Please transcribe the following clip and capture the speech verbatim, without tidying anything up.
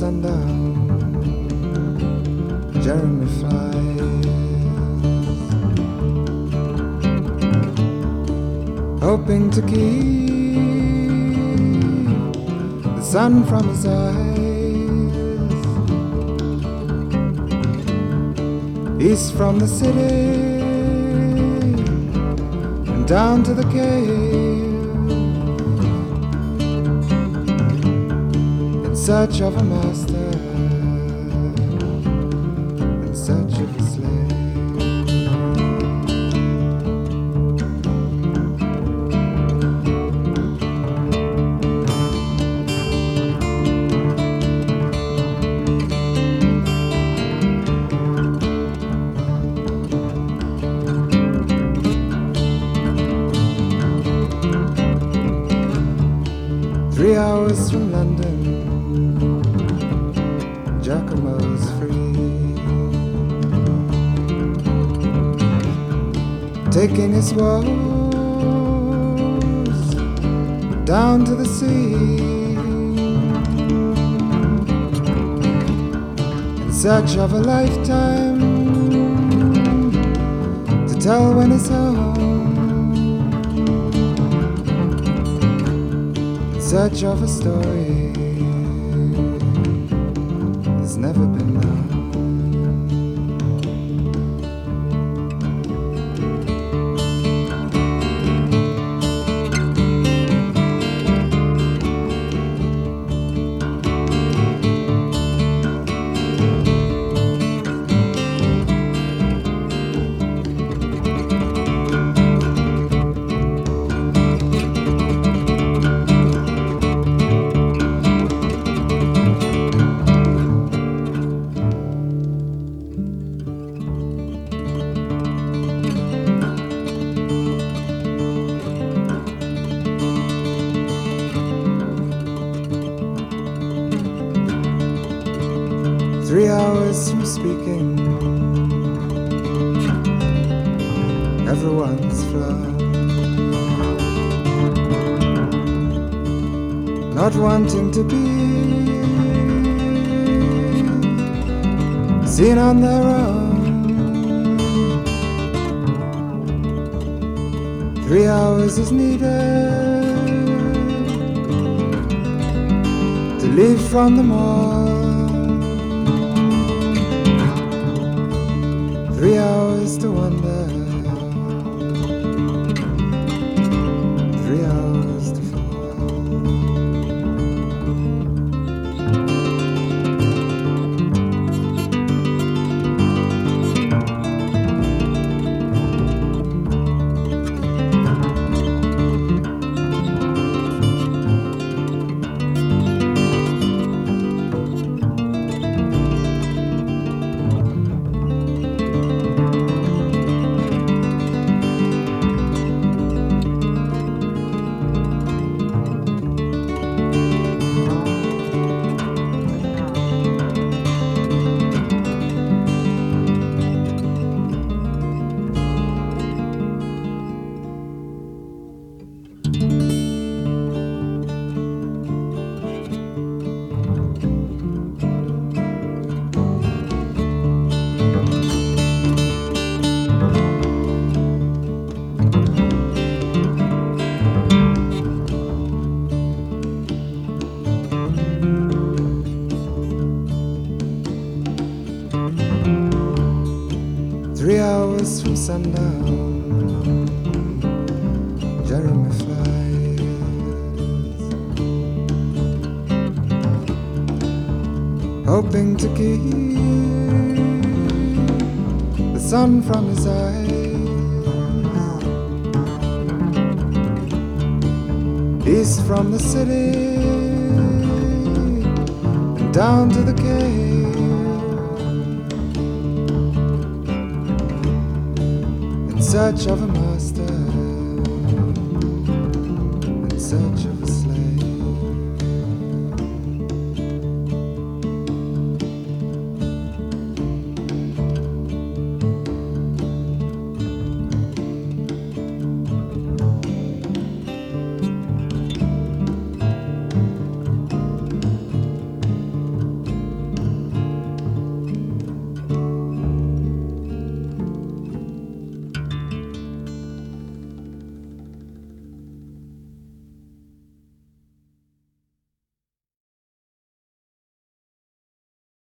sundown, Jeremy flies, hoping to keep the sun from his eyes. East from the city and down to the cave, in search of a master, in search of a slave. Three hours from London, Giacomo's free, taking his woes down to the sea, in search of a lifetime to tell when he's home, in search of a story that's never been known. Three hours from speaking, everyone's flown, not wanting to be seen on their own. Three hours is needed to leave from the mall. Three hours to wonder, three hours to fall. Three hours from sundown, Jeremy flies, hoping to keep the sun from his eyes. East from the city and down to the cave, in search of a master, in search of